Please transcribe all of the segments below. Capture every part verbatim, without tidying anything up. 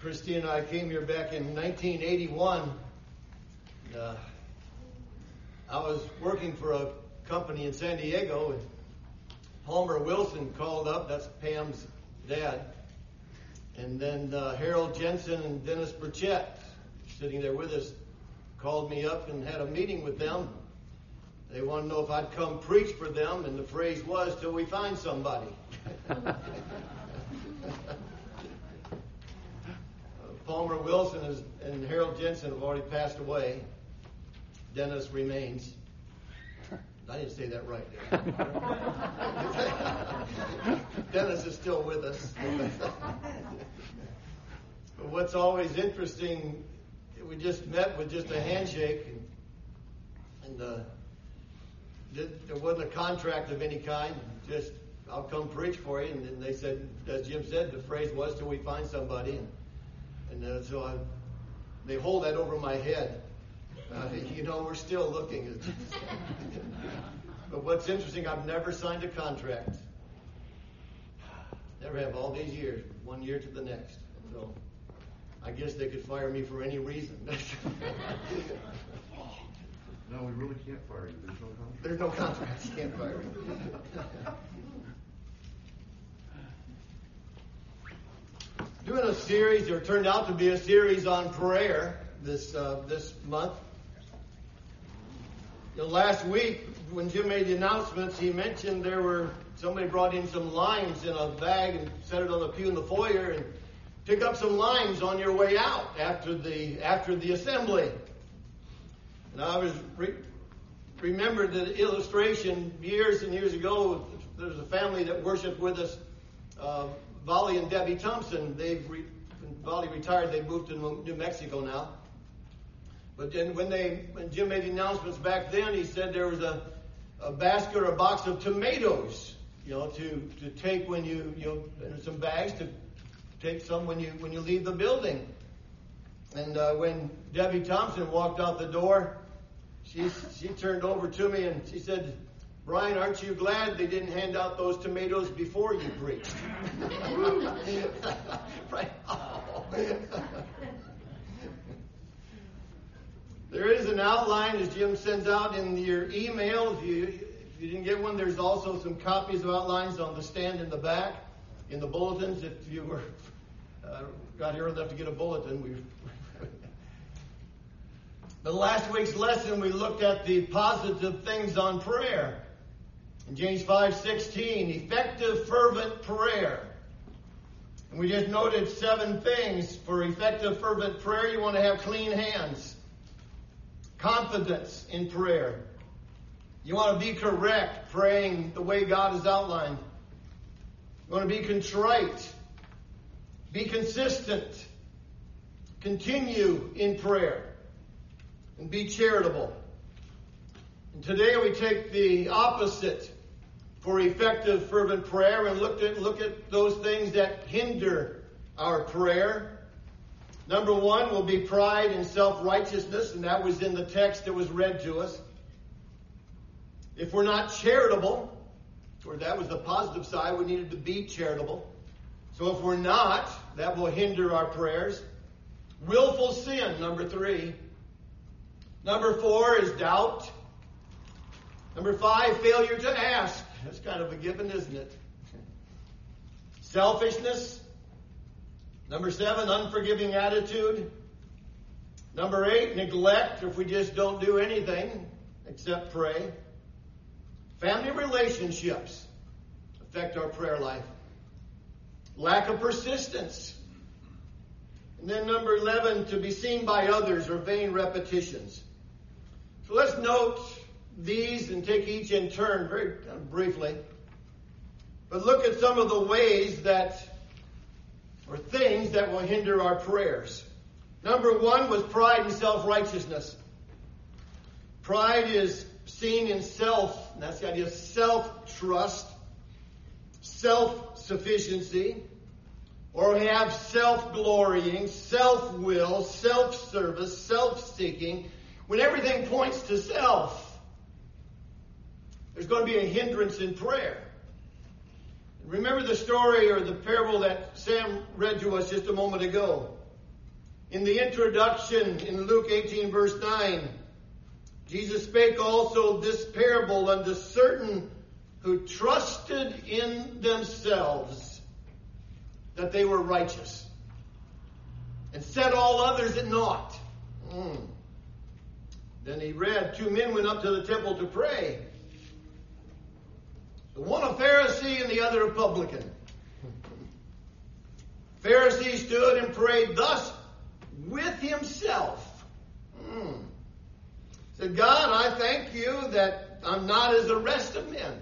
Christine and I came here back in nineteen eighty-one. Uh, I was working for a company in San Diego, and Palmer Wilson called up. That's Pam's dad. And then uh, Harold Jensen and Dennis Burchett, sitting there with us, called me up and had a meeting with them. They wanted to know if I'd come preach for them, and the phrase was, till we find somebody. uh, Palmer Wilson is, and Harold Jensen have already passed away. Dennis remains. I didn't say that right, did I? Dennis is still with us. But what's always interesting, we just met with just a handshake, and, and uh, did, there wasn't a contract of any kind. Just, I'll come preach for you. And then they said, as Jim said, the phrase was, till we find somebody. And, and uh, so I, they hold that over my head. Uh, you know, we're still looking. But what's interesting, I've never signed a contract. Never have, all these years, one year to the next. So I guess they could fire me for any reason. No, we really can't fire you. There's no contract. There's no contract. You can't fire me. Doing a series, or turned out to be a series on prayer this uh, this month. You know, last week, when Jim made the announcements, he mentioned there were, somebody brought in some limes in a bag and set it on the pew in the foyer, and pick up some limes on your way out after the after the assembly. And I was re- remembered the illustration years and years ago. There was a family that worshiped with us, uh, Volley and Debbie Thompson. They've re- when Volley retired. They moved to New Mexico now. But then when they when Jim made the announcements back then, he said there was a, a basket or a box of tomatoes, you know, to, to take when you you know, and some bags to take some when you when you leave the building. And uh, when Debbie Thompson walked out the door, she she turned over to me and she said, "Brian, aren't you glad they didn't hand out those tomatoes before you preached?" Right. Oh. There is an outline, as Jim sends out in your email. If you, if you didn't get one, there's also some copies of outlines on the stand in the back, in the bulletins. If you were uh, got here enough to get a bulletin, we. But last week's lesson, we looked at the positive things on prayer. In James five sixteen, effective, fervent prayer. And we just noted seven things for effective, fervent prayer. You want to have clean hands. Confidence in prayer. You want to be correct, praying the way God has outlined. You want to be contrite. Be consistent. Continue in prayer. And be charitable. And today we take the opposite for effective, fervent prayer and look at, look at those things that hinder our prayer. Number one will be pride and self-righteousness, and that was in the text that was read to us. If we're not charitable, or that was the positive side, we needed to be charitable. So if we're not, that will hinder our prayers. Willful sin, number three. Number four is doubt. Number five, failure to ask. That's kind of a given, isn't it? Selfishness. Number seven, unforgiving attitude. Number eight, neglect, if we just don't do anything except pray. Family relationships affect our prayer life. Lack of persistence. And then number eleven, to be seen by others or vain repetitions. So let's note these and take each in turn very uh, briefly. But look at some of the ways that or things that will hinder our prayers. Number one was pride and self-righteousness. Pride is seen in self, and that's the idea of self-trust, self-sufficiency, or we have self-glorying, self-will, self-service, self-seeking. When everything points to self, there's going to be a hindrance in prayer. Remember the story or the parable that Sam read to us just a moment ago. In the introduction in Luke eighteen verse nine, Jesus spake also this parable unto certain who trusted in themselves that they were righteous, and set all others at naught. Mm. Then he read, two men went up to the temple to pray. The one a Pharisee and the other a publican. Pharisee stood and prayed thus with himself. Mm. Said, God, I thank you that I'm not as the rest of men.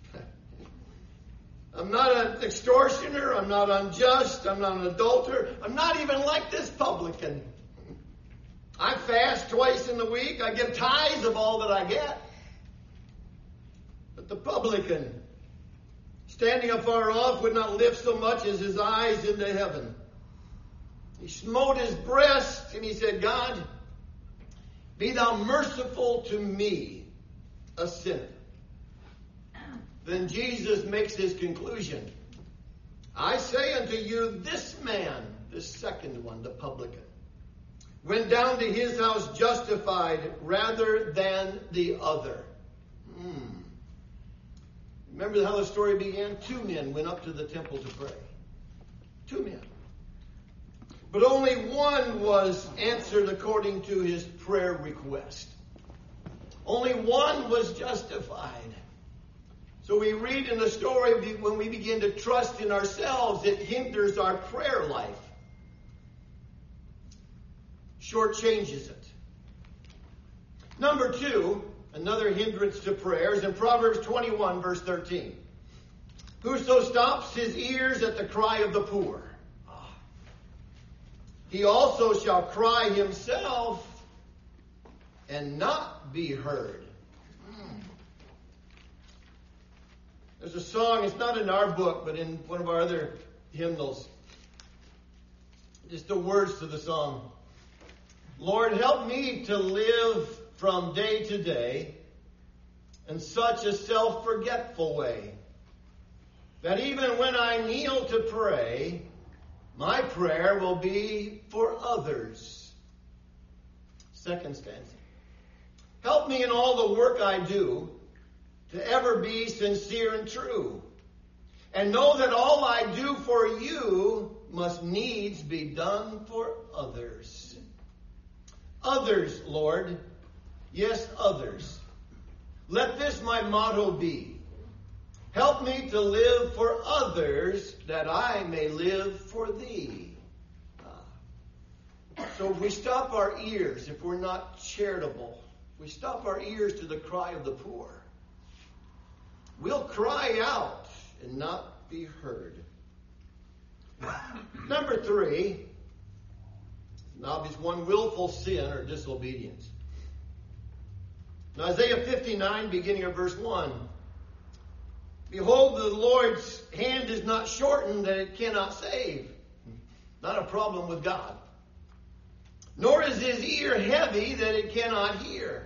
I'm not an extortioner. I'm not unjust. I'm not an adulterer. I'm not even like this publican. I fast twice in the week. I give tithes of all that I get. But the publican, standing afar off, would not lift so much as his eyes into heaven. He smote his breast and he said, God, be thou merciful to me, a sinner. Then Jesus makes his conclusion. I say unto you, this man, this second one, the publican, went down to his house justified rather than the other. Hmm. Remember how the story began? Two men went up to the temple to pray. Two men. But only one was answered according to his prayer request. Only one was justified. So we read in the story, when we begin to trust in ourselves, it hinders our prayer life. Shortchanges it. Number two, another hindrance to prayer is in Proverbs twenty-one, verse thirteen. Whoso stops his ears at the cry of the poor, he also shall cry himself and not be heard. There's a song, it's not in our book, but in one of our other hymnals. Just the words to the song. Lord, help me to live from day to day in such a self-forgetful way that even when I kneel to pray, my prayer will be for others. Second stanza. Help me in all the work I do to ever be sincere and true, and know that all I do for you must needs be done for others. Others, Lord, yes, others. Let this my motto be. Help me to live for others that I may live for thee. Ah. So if we stop our ears, if we're not charitable, if we stop our ears to the cry of the poor, we'll cry out and not be heard. Number three, an obvious one, willful sin or disobedience. In Isaiah fifty-nine, beginning of verse one, behold, the Lord's hand is not shortened that it cannot save. Not a problem with God. Nor is his ear heavy that it cannot hear.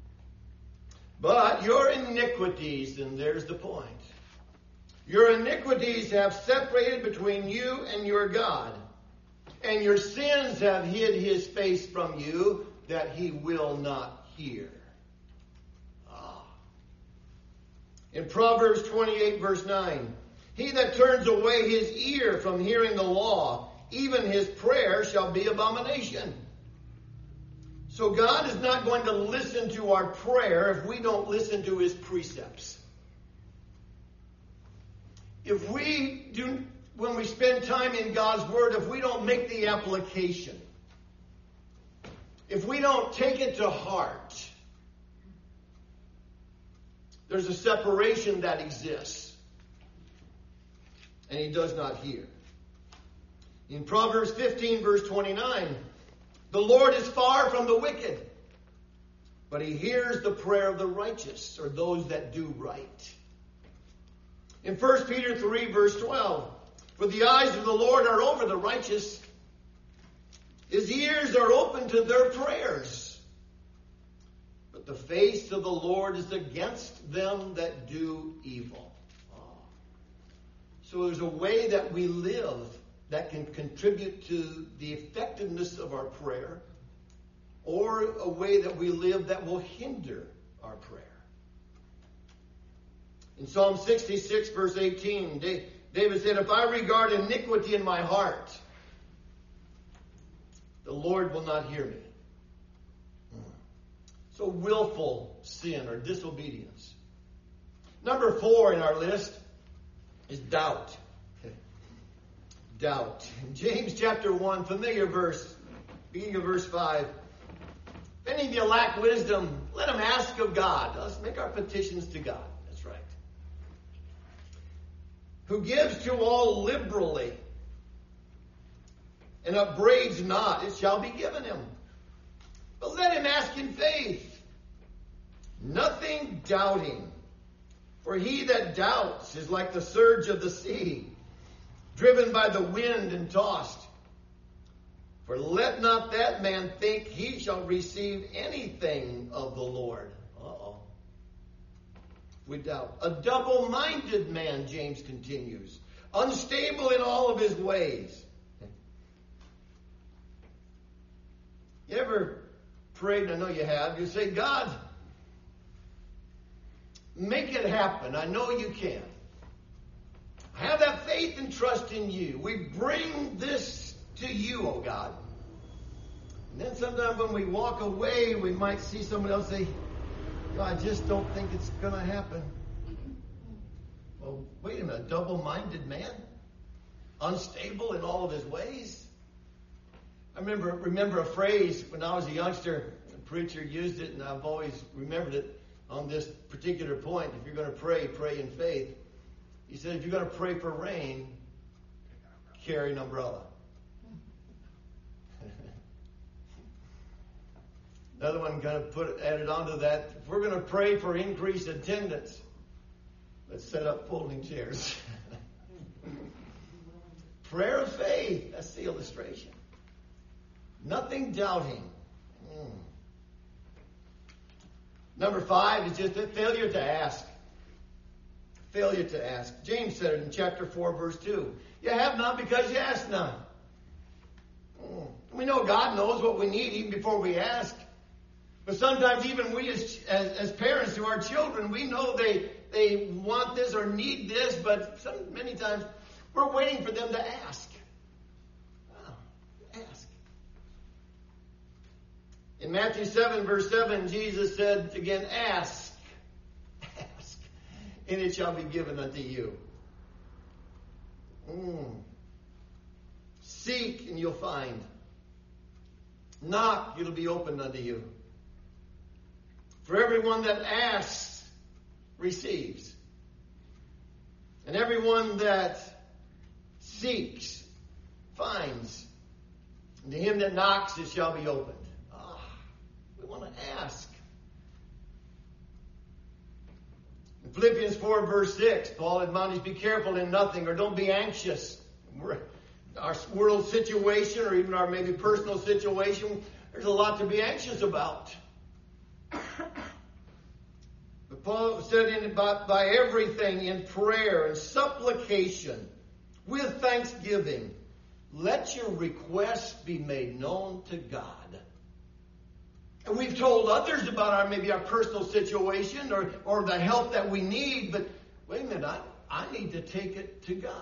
But your iniquities, and there's the point. Your iniquities have separated between you and your God, and your sins have hid his face from you, that he will not hear. Ah. In Proverbs twenty-eight, verse nine, he that turns away his ear from hearing the law, even his prayer shall be abomination. So God is not going to listen to our prayer if we don't listen to his precepts. If we do, when we spend time in God's word, if we don't make the application, if we don't take it to heart, there's a separation that exists. And he does not hear. In Proverbs fifteen, verse twenty-nine, the Lord is far from the wicked, but he hears the prayer of the righteous, or those that do right. In First Peter three, verse twelve, for the eyes of the Lord are over the righteous, his ears are open to their prayers, but the face of the Lord is against them that do evil. So there's a way that we live that can contribute to the effectiveness of our prayer, or a way that we live that will hinder our prayer. In Psalm sixty-six, verse eighteen, David said, if I regard iniquity in my heart, the Lord will not hear me. So willful sin or disobedience. Number four in our list is doubt. Doubt. In James chapter one, familiar verse, beginning of verse five. If any of you lack wisdom, let them ask of God. Let's make our petitions to God. That's right. Who gives to all liberally and upbraids not, it shall be given him. But let him ask in faith, nothing doubting. For he that doubts is like the surge of the sea, driven by the wind and tossed. For let not that man think he shall receive anything of the Lord. Uh-oh. We doubt. A double-minded man, James continues, unstable in all of his ways. You ever prayed, I know you have, you say, God, make it happen. I know you can. I have that faith and trust in you. We bring this to you, oh God. And then sometimes when we walk away, we might see someone else say, no, I just don't think it's going to happen. Well, wait a minute. Double-minded man? Unstable in all of his ways? I remember remember a phrase when I was a youngster. A preacher used it, and I've always remembered it on this particular point. If you're going to pray, pray in faith. He said, if you're going to pray for rain, carry an umbrella. Another one kind of put added on to that. If we're going to pray for increased attendance, let's set up folding chairs. Prayer of faith. That's the illustration. Nothing doubting. Mm. Number five is just a failure to ask. Failure to ask. James said it in chapter four, verse two. You have not because you ask not. Mm. We know God knows what we need even before we ask. But sometimes even we as, as, as parents to our children, we know they, they want this or need this, but some, many times we're waiting for them to ask. Wow. Ask. In Matthew seven, verse seven, Jesus said again, ask, ask, and it shall be given unto you. Mm. Seek, and you'll find. Knock, it'll be opened unto you. For everyone that asks, receives. And everyone that seeks, finds. And to him that knocks, it shall be opened. We want to ask. In Philippians four, verse six, Paul admonishes, be careful in nothing, or don't be anxious. We're, our world situation, or even our maybe personal situation, there's a lot to be anxious about. But Paul said, in by, by everything in prayer and supplication, with thanksgiving, let your requests be made known to God. And we've told others about our maybe our personal situation or, or the help that we need, but wait a minute, I, I need to take it to God.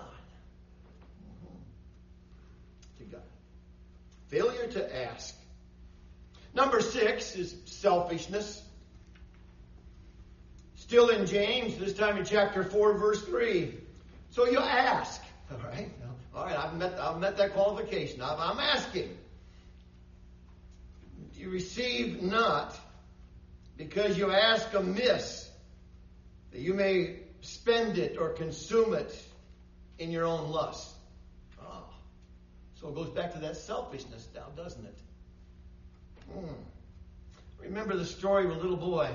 Mm-hmm. To God. Failure to ask. Number six is selfishness. Still in James, this time in chapter four, verse three. So you ask. All right. All right, I've met, I've met that qualification. I've, I'm asking. You receive not because you ask amiss, that you may spend it or consume it in your own lust. Oh. So it goes back to that selfishness now, doesn't it? Hmm. Remember the story of a little boy.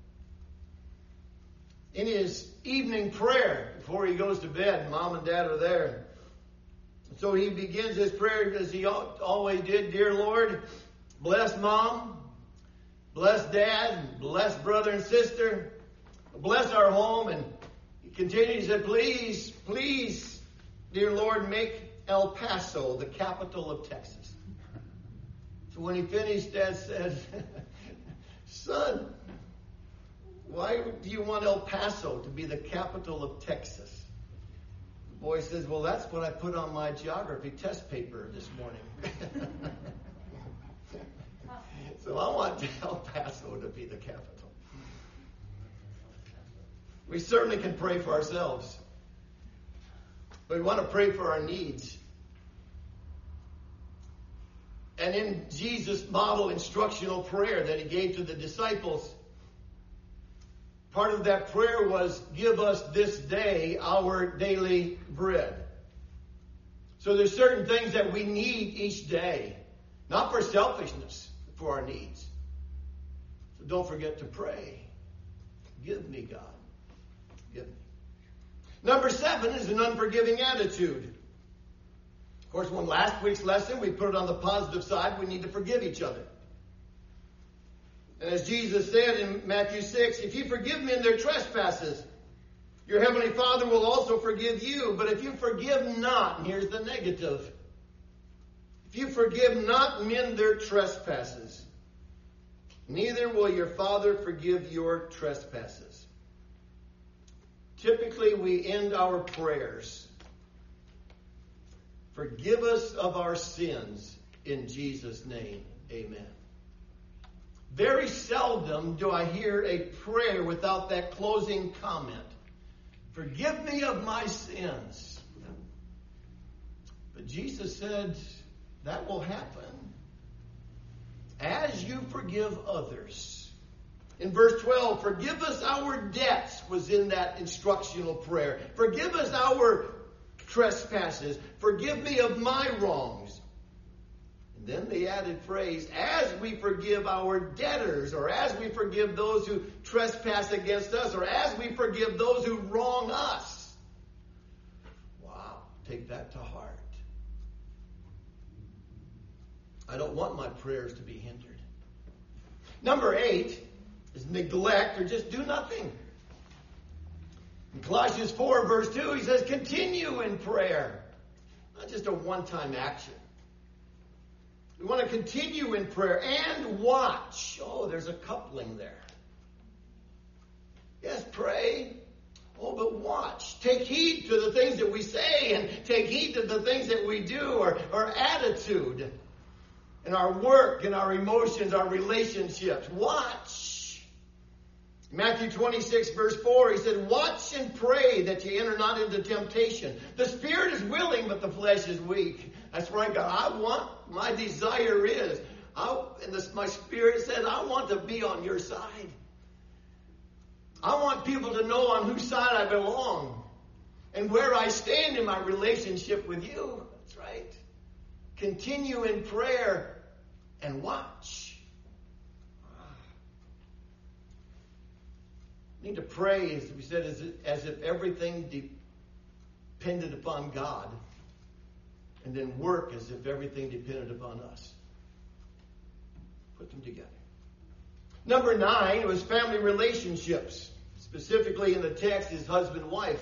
In his evening prayer, before he goes to bed, Mom and Dad are there. So he begins his prayer as he always did. Dear Lord, bless Mom, bless Dad, bless brother and sister, bless our home. And he continued, he said, please, please, dear Lord, make El Paso, the capital of Texas. So when he finished, Dad said, son, why do you want El Paso to be the capital of Texas? The boy says, well, that's what I put on my geography test paper this morning. So I want El Paso to be the capital. We certainly can pray for ourselves, but we want to pray for our needs. And in Jesus' model instructional prayer that he gave to the disciples, part of that prayer was, give us this day our daily bread. So there's certain things that we need each day, not for selfishness, but for our needs. So don't forget to pray. Give me, God. Give me. Number seven is an unforgiving attitude. Of course, when last week's lesson, we put it on the positive side, we need to forgive each other. And as Jesus said in Matthew six, if you forgive men their trespasses, your heavenly Father will also forgive you. But if you forgive not, and here's the negative, if you forgive not men their trespasses, neither will your Father forgive your trespasses. Typically, we end our prayers, forgive us of our sins in Jesus' name. Amen. Very seldom do I hear a prayer without that closing comment. Forgive me of my sins. But Jesus said that will happen as you forgive others. In verse twelve, forgive us our debts was in that instructional prayer. Forgive us our trespasses. Forgive me of my wrongs. And then the added phrase, as we forgive our debtors, or as we forgive those who trespass against us, or as we forgive those who wrong us. Wow, take that to heart. I don't want my prayers to be hindered. Number eight is neglect or just do nothing. In Colossians four, verse two, he says, continue in prayer. Not just a one-time action. We want to continue in prayer and watch. Oh, there's a coupling there. Yes, pray. Oh, but watch. Take heed to the things that we say and take heed to the things that we do, our, our attitude and our work and our emotions, our relationships. Watch. Matthew twenty-six, verse four, he said, watch and pray that you enter not into temptation. The spirit is willing, but the flesh is weak. That's right, God. I want, my desire is, I, and this, my spirit says, I want to be on your side. I want people to know on whose side I belong and where I stand in my relationship with you. That's right. Continue in prayer and watch. We need to pray, as we said, as, as if everything depended upon God, and then work as if everything depended upon us. Put them together. Number nine was family relationships. Specifically in the text is husband-wife.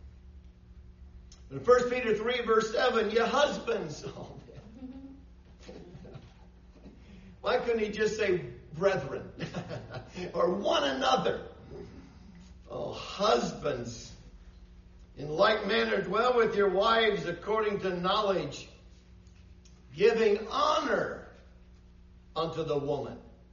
In First Peter three, verse seven, you husbands. Oh, man. Why couldn't he just say brethren? Or one another? Oh, husbands, in like manner dwell with your wives according to knowledge, giving honor unto the woman,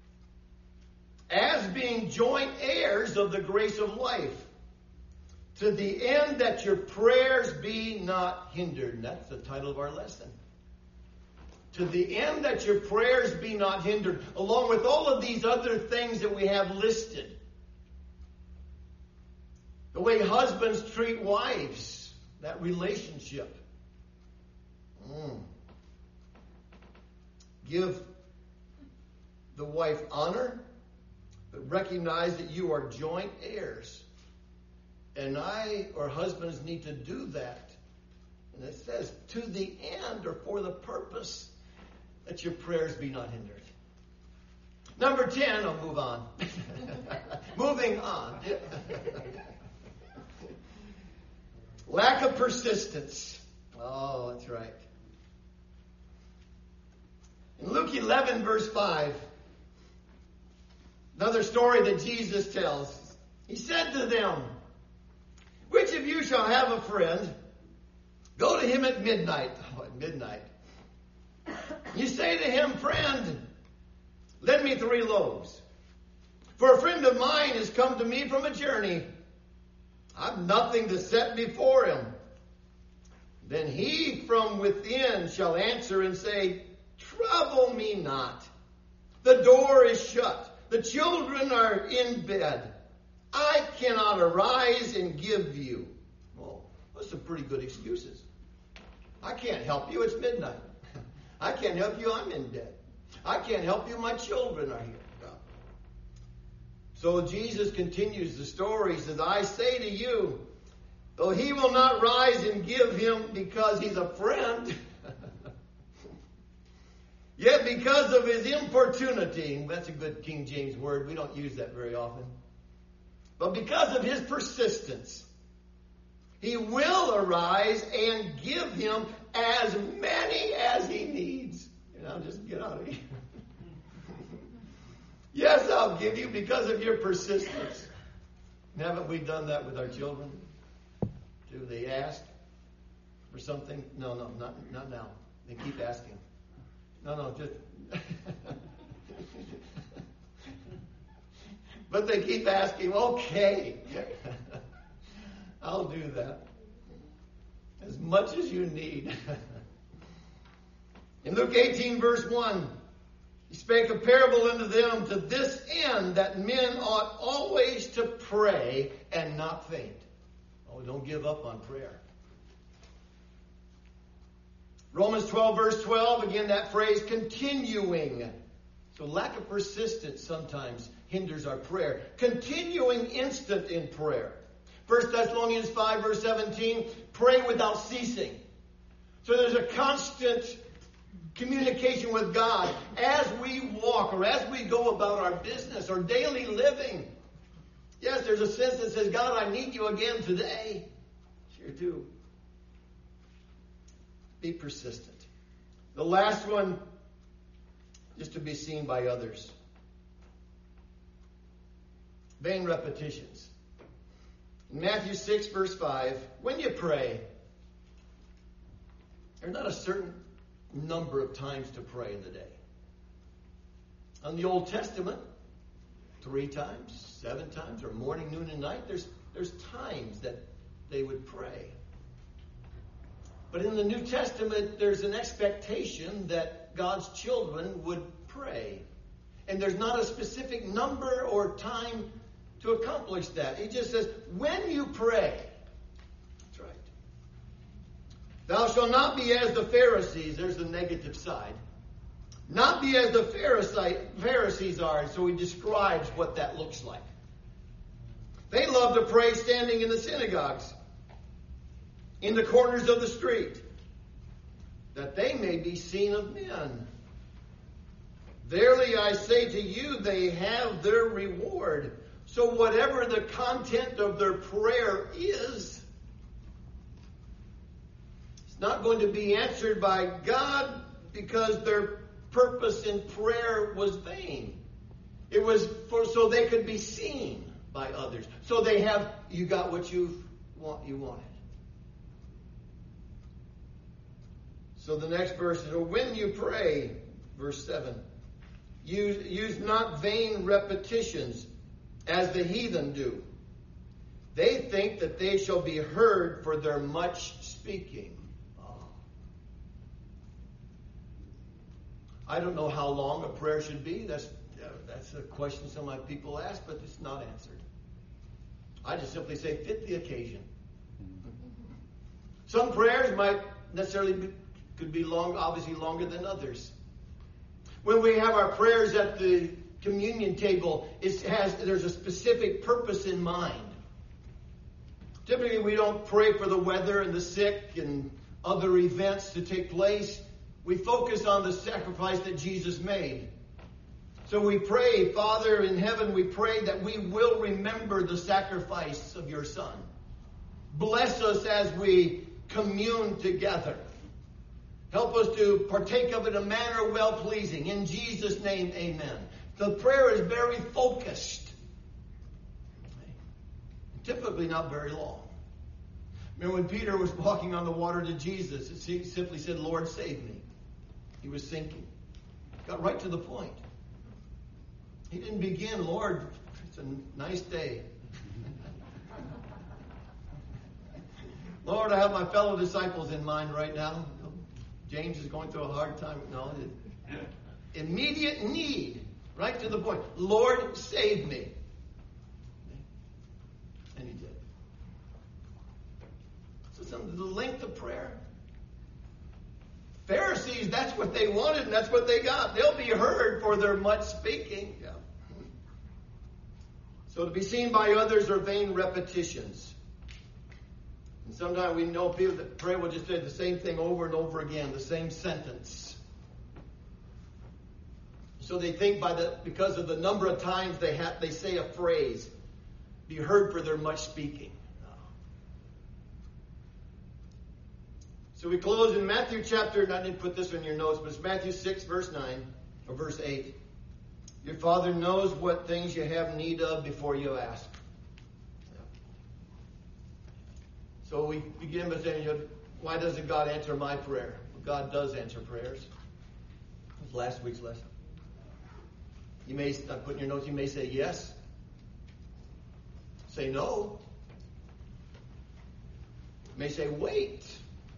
as being joint heirs of the grace of life, to the end that your prayers be not hindered. And that's the title of our lesson. To the end that your prayers be not hindered, along with all of these other things that we have listed. The way husbands treat wives, that relationship. Mm. Give the wife honor, but recognize that you are joint heirs. And I, or husbands, need to do that. And it says, to the end, or for the purpose, that your prayers be not hindered. Number ten, I'll move on. Moving on. Lack of persistence. Oh, that's right. Luke eleven, verse five. Another story that Jesus tells. He said to them, which of you shall have a friend, go to him at midnight. Oh, at midnight. You say to him, friend, lend me three loaves. For a friend of mine has come to me from a journey. I've nothing to set before him. Then he from within shall answer and say, trouble me not. The door is shut. The children are in bed. I cannot arise and give you. Well, those are pretty good excuses. I can't help you. It's midnight. I can't help you. I'm in debt. I can't help you. My children are here. So Jesus continues the story. He says, I say to you, though he will not rise and give him because he's a friend, yet because of his importunity, that's a good King James word. We don't use that very often. But because of his persistence, he will arise and give him as many as he needs. And I'll just get out of here. Yes, I'll give you because of your persistence. Haven't we done that with our children? Do they ask for something? No, no, not, not now. They keep asking. No, no, just... But they keep asking, okay, I'll do that. As much as you need. In Luke eighteen, verse one, he spake a parable unto them to this end, that men ought always to pray and not faint. Oh, don't give up on prayer. Romans twelve, verse twelve, again that phrase, continuing. So lack of persistence sometimes hinders our prayer. Continuing instant in prayer. First Thessalonians five, verse seventeen, pray without ceasing. So there's a constant communication with God as we walk or as we go about our business or daily living. Yes, there's a sense that says, God, I need you again today. Sure do. Be persistent. The last one is to be seen by others. Vain repetitions. In Matthew six, verse five, when you pray, there's not a certain number of times to pray in the day. On the Old Testament, three times, seven times, or morning, noon, and night, there's, there's times that they would pray. But in the New Testament, there's an expectation that God's children would pray. And there's not a specific number or time to accomplish that. He just says, when you pray. That's right. Thou shalt not be as the Pharisees. There's the negative side. Not be as the Pharisees are. And so he describes what that looks like. They love to pray standing in the synagogues, in the corners of the street, that they may be seen of men. Verily I say to you, they have their reward. So whatever the content of their prayer is, it's not going to be answered by God because their purpose in prayer was vain. It was for so they could be seen by others. So they have, you got what you want, you wanted. So the next verse is, when you pray, verse seven, use, use not vain repetitions as the heathen do. They think that they shall be heard for their much speaking. Oh. I don't know how long a prayer should be. That's, that's a question some of my people ask, but it's not answered. I just simply say, fit the occasion. Some prayers might necessarily be could be long, obviously longer than others. When we have our prayers at the communion table, it has there's a specific purpose in mind. Typically, we don't pray for the weather and the sick and other events to take place. We focus on the sacrifice that Jesus made. So we pray, Father in heaven, we pray that we will remember the sacrifice of your Son. Bless us as we commune together. Help us to partake of it in a manner well-pleasing. In Jesus' name, amen. The prayer is very focused. Typically not very long. Remember when Peter was walking on the water to Jesus, it simply said, Lord, save me. He was sinking. Got right to the point. He didn't begin, Lord, it's a nice day. Lord, I have my fellow disciples in mind right now. James is going through a hard time. No, immediate need. Right to the point. Lord, save me. And he did. So some, the length of prayer. Pharisees, that's what they wanted and that's what they got. They'll be heard for their much speaking. Yeah. So to be seen by others are vain repetitions. And sometimes we know people that pray will just say the same thing over and over again, the same sentence. So they think by the because of the number of times they have they say a phrase, be heard for their much speaking. So we close in Matthew chapter, and I didn't put this in your notes, but it's Matthew six, verse nine, or verse eight. Your Father knows what things you have need of before you ask. So we begin by saying, why doesn't God answer my prayer? Well, God does answer prayers. That was last week's lesson. You may, I put in your notes, you may say yes. Say no. You may say wait.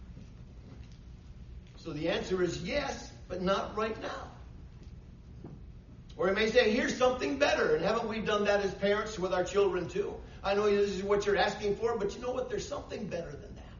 So the answer is yes, but not right now. Or you may say, here's something better. And haven't we done that as parents with our children too? I know this is what you're asking for, but you know what? There's something better than that.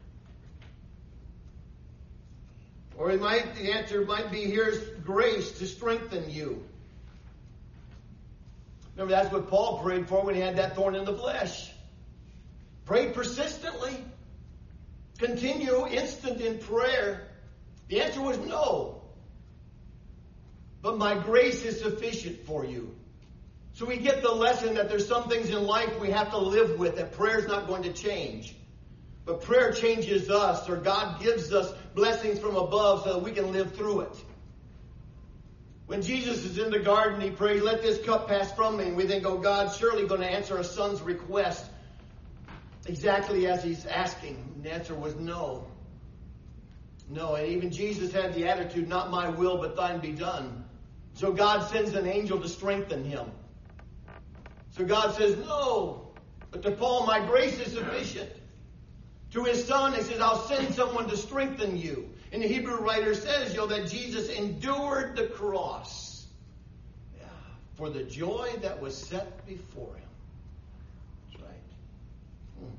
Or it might, the answer might be, here's grace to strengthen you. Remember, that's what Paul prayed for when he had that thorn in the flesh. Prayed persistently. Continue instant in prayer. The answer was no. But my grace is sufficient for you. So we get the lesson that there's some things in life we have to live with, that prayer is not going to change. But prayer changes us, or God gives us blessings from above so that we can live through it. When Jesus is in the garden, he prayed, let this cup pass from me. And we think, oh, God's surely going to answer a son's request exactly as he's asking. And the answer was no. No, and even Jesus had the attitude, not my will, but thine be done. So God sends an angel to strengthen him. So God says, no. But to Paul, my grace is sufficient. To his son, he says, I'll send someone to strengthen you. And the Hebrew writer says, you know, that Jesus endured the cross, yeah, for the joy that was set before him. That's right. Hmm.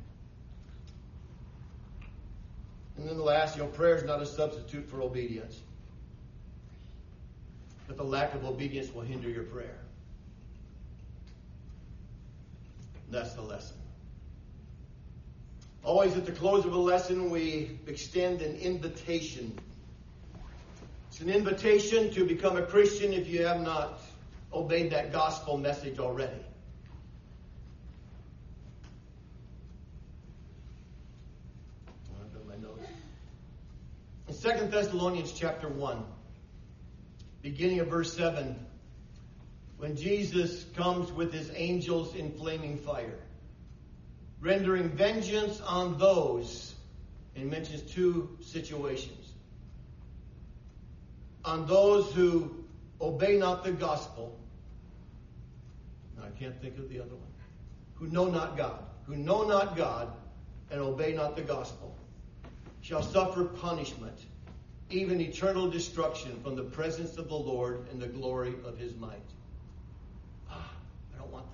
And then the last, you know, prayer is not a substitute for obedience. But the lack of obedience will hinder your prayer. That's the lesson. Always at the close of a lesson, we extend an invitation. It's an invitation to become a Christian if you have not obeyed that gospel message already. I've got my notes. In Second Thessalonians chapter one, beginning of verse seven, when Jesus comes with his angels in flaming fire, rendering vengeance on those, and mentions two situations. On those who obey not the gospel. I can't think of the other one. Who know not God. Who know not God and obey not the gospel. Shall suffer punishment, even eternal destruction from the presence of the Lord and the glory of his might. Ah, I don't want that.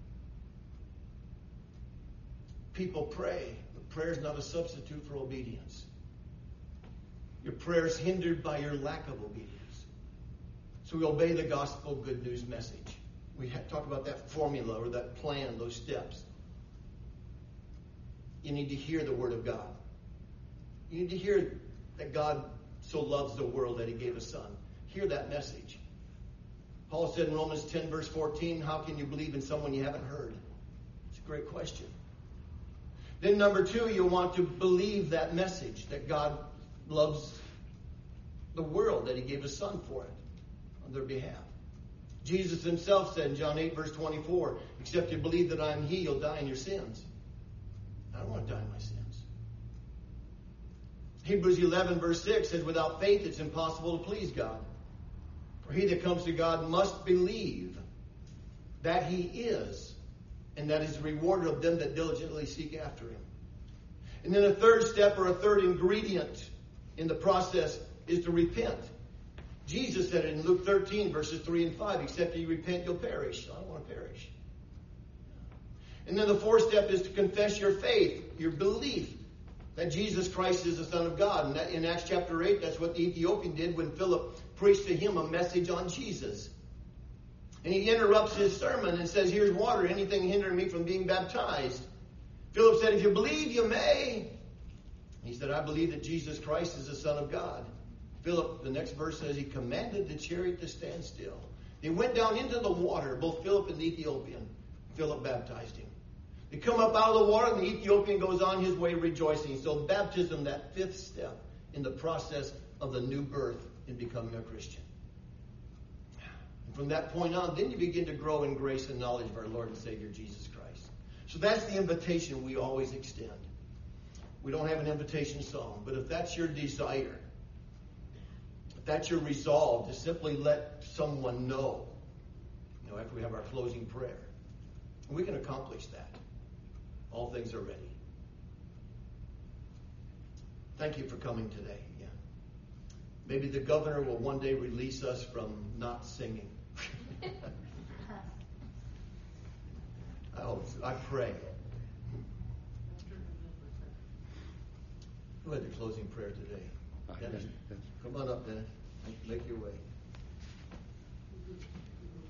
People pray, but prayer is not a substitute for obedience. Your prayer is hindered by your lack of obedience. So we obey the gospel good news message. We talked about that formula or that plan, those steps. You need to hear the word of God. You need to hear that God so loves the world that he gave a son. Hear that message. Paul said in Romans ten, verse fourteen, how can you believe in someone you haven't heard? It's a great question. Then number two, you want to believe that message, that God loves the world that he gave his son for it on their behalf. Jesus himself said in John eight, verse twenty-four, except you believe that I am he, you'll die in your sins. I don't want to die in my sins. Hebrews eleven, verse six says, without faith it's impossible to please God. For he that comes to God must believe that he is, and that is the rewarder of them that diligently seek after him. And then a third step, or a third ingredient in the process, is to repent. Jesus said it in Luke thirteen, verses three and five, except you repent, you'll perish. I don't want to perish. And then the fourth step is to confess your faith, your belief that Jesus Christ is the Son of God. And that, in Acts chapter eight, that's what the Ethiopian did when Philip preached to him a message on Jesus. And he interrupts his sermon and says, here's water, anything hindering me from being baptized? Philip said, if you believe, you may. He said, I believe that Jesus Christ is the Son of God. Philip, the next verse says, he commanded the chariot to stand still. They went down into the water, both Philip and the Ethiopian. Philip baptized him. They come up out of the water, and the Ethiopian goes on his way rejoicing. So baptism, that fifth step in the process of the new birth in becoming a Christian. And from that point on, then you begin to grow in grace and knowledge of our Lord and Savior Jesus Christ. So that's the invitation we always extend. We don't have an invitation song, but if that's your desire, if that's your resolve to simply let someone know, you know, after we have our closing prayer, we can accomplish that. All things are ready. Thank you for coming today. Yeah. Maybe the governor will one day release us from not singing. I hope so. I pray. Who had the closing prayer today? Dennis. Come on up, Dennis. Make your way.